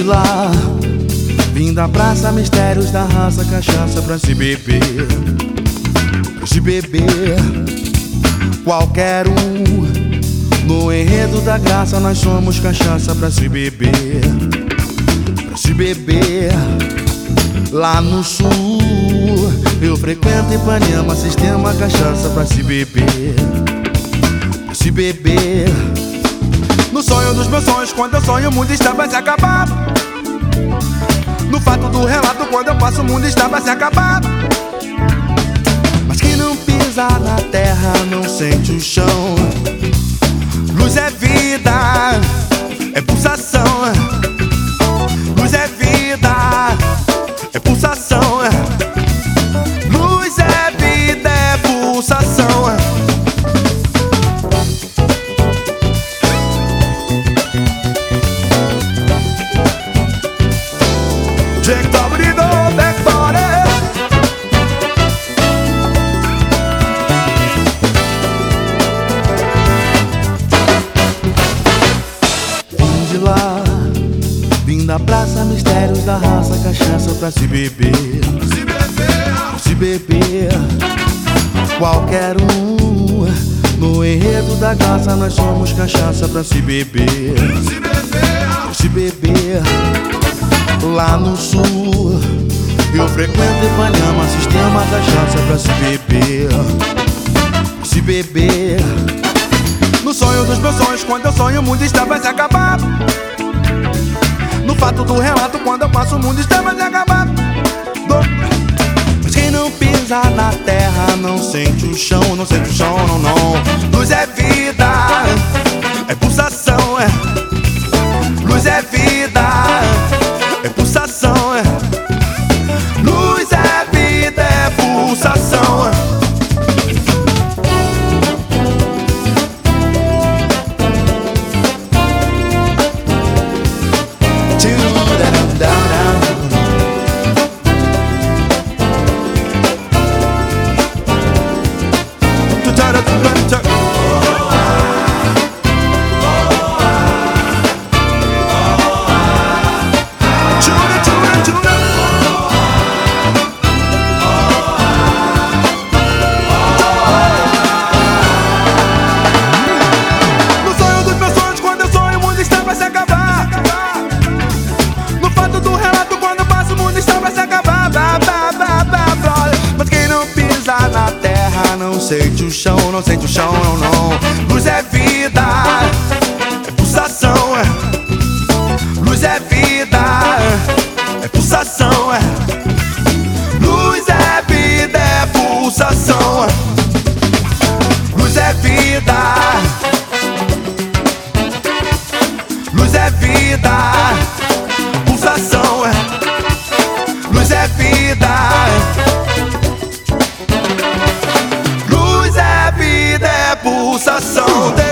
lá, vim da praça, mistérios da raça, cachaça pra se beber. Pra se beber, qualquer um. No enredo da graça nós somos cachaça pra se beber. Pra se beber, lá no sul eu frequento Ipanema, sistema cachaça pra se beber. Pra se beber, no sonho dos meus sonhos, quando eu sonho o mundo está pra se acabar. No fato do relato, quando eu passo o mundo está pra se acabar. Mas quem não pisa na terra não sente o chão. Luz é vida, é pulsação. Luz é vida, é pulsação. Luz é vida, é pulsação. Vim da praça, mistérios da raça, cachaça pra se beber. Se beber, se beber, qualquer um. No enredo da graça nós somos cachaça pra se beber. Se beber, se beber, lá no sul eu frequento Ipanema, sistema cachaça pra se beber. Se beber, no sonho dos meus sonhos, quando eu sonho o mundo está pra se acabar. No fato do relato, quando eu passo o mundo está pra se acabar. Mas quem não pisa na terra não sente o chão, não sente o chão, não, não. Luz é vida, é pulsação, é. Luz é vida, é pulsação, é. Luz é vida, é pulsação, é. Na terra não sente o chão, não sente o chão, não, não. Luz é vida, é pulsação, é. Luz é vida, é pulsação, é. Luz é vida, é pulsação, é. Luz é vida, luz é vida, pulsação, é. Luz é vida, pulsação.